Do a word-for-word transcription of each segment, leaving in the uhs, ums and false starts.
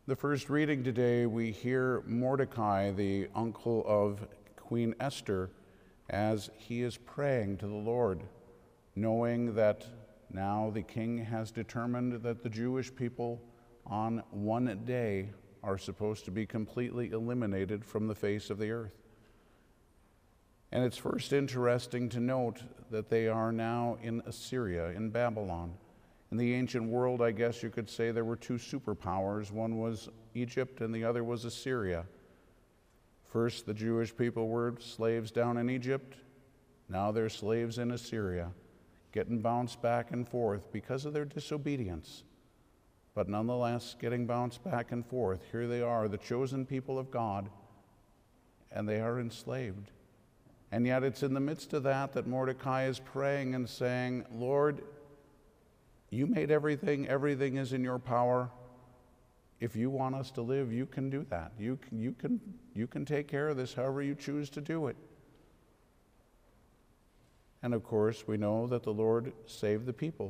The first reading today, we hear Mordecai, the uncle of Queen Esther, as he is praying to the Lord, knowing that now the king has determined that the Jewish people on one day are supposed to be completely eliminated from the face of the earth. And it's first interesting to note that they are now in Assyria, in Babylon. In the ancient world, I guess you could say there were two superpowers. One was Egypt and the other was Assyria. First, the Jewish people were slaves down in Egypt. Now they're slaves in Assyria, getting bounced back and forth because of their disobedience. But nonetheless, getting bounced back and forth. Here they are, the chosen people of God, and they are enslaved. And yet it's in the midst of that that Mordecai is praying and saying, Lord, you made everything. Everything is in your power. If you want us to live, you can do that. You can, you can, you can take care of this however you choose to do it. And of course, we know that the Lord saved the people.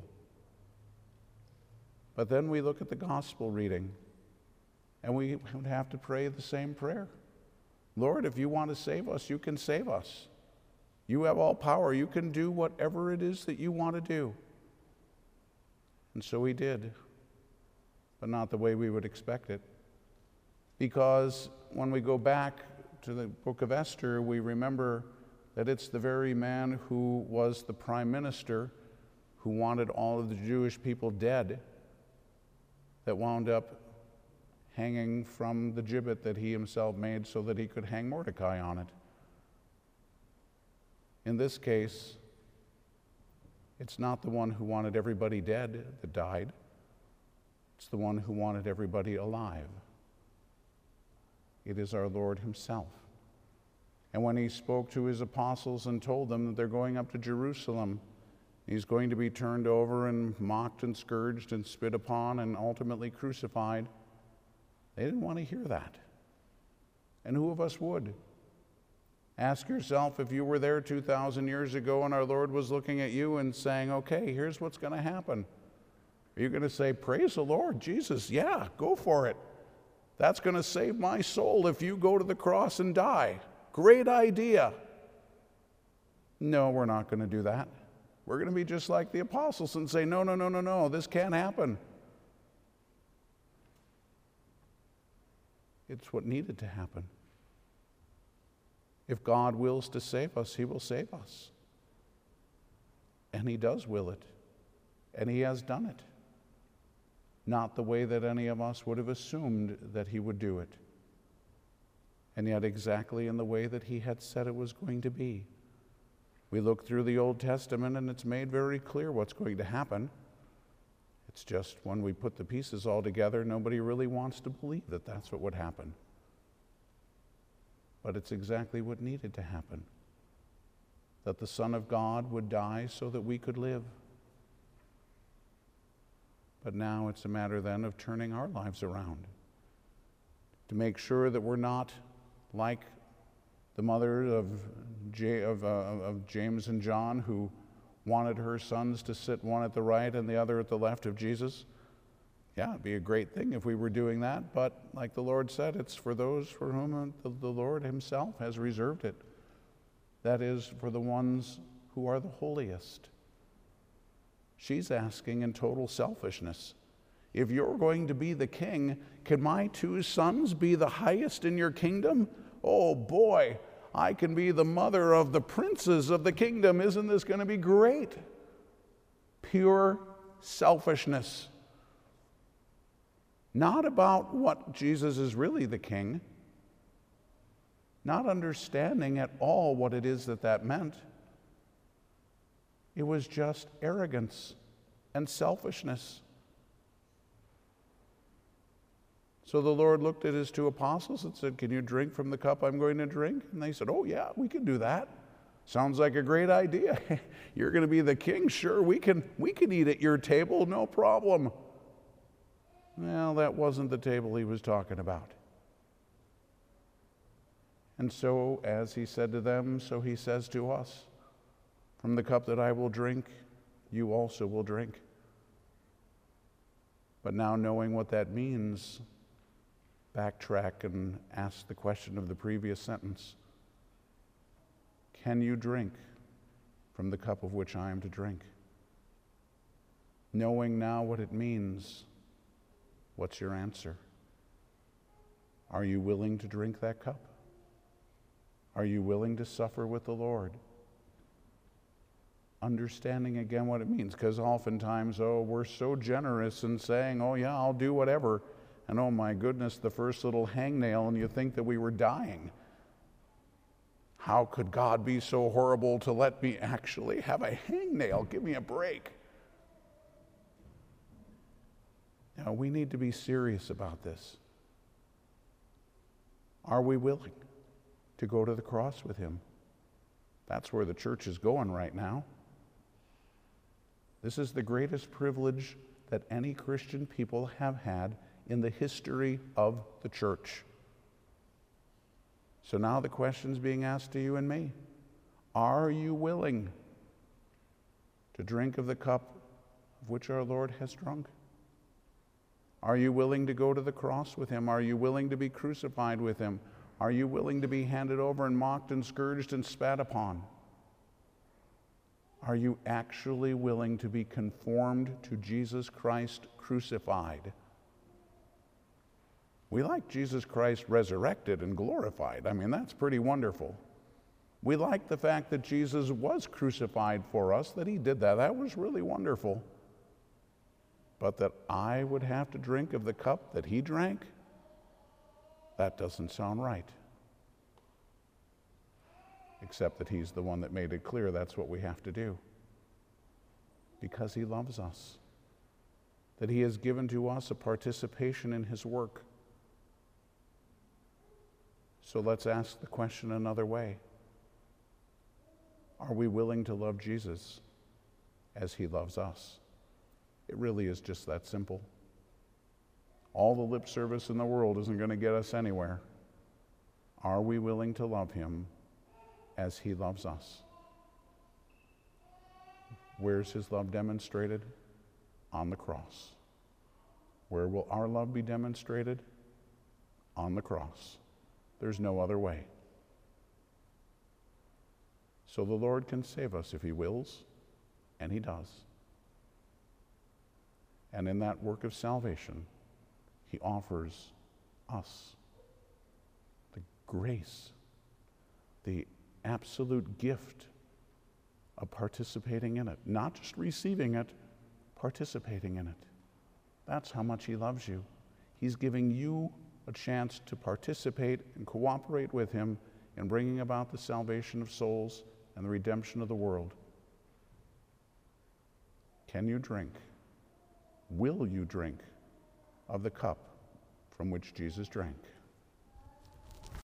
But then we look at the gospel reading, and we would have to pray the same prayer. Lord, if you want to save us, you can save us. You have all power. You can do whatever it is that you want to do. And so he did, but not the way we would expect it. Because when we go back to the book of Esther, we remember that it's the very man who was the prime minister who wanted all of the Jewish people dead that wound up hanging from the gibbet that he himself made so that he could hang Mordecai on it. In this case, it's not the one who wanted everybody dead that died. It's the one who wanted everybody alive. It is our Lord himself. And when he spoke to his apostles and told them that they're going up to Jerusalem, he's going to be turned over and mocked and scourged and spit upon and ultimately crucified, they didn't want to hear that. And who of us would? Ask yourself if you were there two thousand years ago and our Lord was looking at you and saying, okay, here's what's going to happen. Are you going to say, praise the Lord, Jesus, yeah, go for it. That's going to save my soul if you go to the cross and die. Great idea. No, we're not going to do that. We're going to be just like the apostles and say, no, no, no, no, no, this can't happen. It's what needed to happen. If God wills to save us, he will save us. And he does will it. And he has done it. Not the way that any of us would have assumed that he would do it. And yet exactly in the way that he had said it was going to be. We look through the Old Testament and it's made very clear what's going to happen. It's just when we put the pieces all together, nobody really wants to believe that that's what would happen. But it's exactly what needed to happen. That the Son of God would die so that we could live. But now it's a matter then of turning our lives around. To make sure that we're not like the mother of, J- of, uh, of James and John, who wanted her sons to sit one at the right and the other at the left of Jesus. Yeah, it'd be a great thing if we were doing that, but like the Lord said, it's for those for whom the, the Lord himself has reserved it. That is, for the ones who are the holiest. She's asking in total selfishness, if you're going to be the king, can my two sons be the highest in your kingdom? Oh boy, I can be the mother of the princes of the kingdom. Isn't this going to be great? Pure selfishness. Not about what Jesus is really the king. Not understanding at all what it is that that meant. It was just arrogance and selfishness. So the Lord looked at his two apostles and said, can you drink from the cup I'm going to drink? And they said, oh yeah, we can do that. Sounds like a great idea. You're going to be the king? Sure, we can, we can eat at your table, no problem. Well, that wasn't the table he was talking about. And so, as he said to them, so he says to us, from the cup that I will drink, you also will drink. But now knowing what that means, backtrack and ask the question of the previous sentence. Can you drink from the cup of which I am to drink? Knowing now what it means, what's your answer? Are you willing to drink that cup? Are you willing to suffer with the Lord? Understanding again what it means, because oftentimes, oh, we're so generous in saying, oh yeah, I'll do whatever. And oh my goodness, the first little hangnail, and you think that we were dying. How could God be so horrible to let me actually have a hangnail? Give me a break. Now, we need to be serious about this. Are we willing to go to the cross with him? That's where the church is going right now. This is the greatest privilege that any Christian people have had in the history of the church. So now the question's being asked to you and me. Are you willing to drink of the cup of which our Lord has drunk? Are you willing to go to the cross with him? Are you willing to be crucified with him? Are you willing to be handed over and mocked and scourged and spat upon? Are you actually willing to be conformed to Jesus Christ crucified? We like Jesus Christ resurrected and glorified. I mean, that's pretty wonderful. We like the fact that Jesus was crucified for us, that he did that. That was really wonderful. But that I would have to drink of the cup that he drank? That doesn't sound right. Except that he's the one that made it clear that's what we have to do. Because he loves us. That he has given to us a participation in his work. So let's ask the question another way. Are we willing to love Jesus as he loves us? It really is just that simple. All the lip service in the world isn't going to get us anywhere. Are we willing to love him as he loves us? Where's his love demonstrated? On the cross. Where will our love be demonstrated? On the cross. There's no other way. So the Lord can save us if he wills, and he does. And in that work of salvation, he offers us the grace, the absolute gift of participating in it. Not just receiving it, participating in it. That's how much he loves you. He's giving you a chance to participate and cooperate with him in bringing about the salvation of souls and the redemption of the world. Can you drink? Will you drink of the cup from which Jesus drank?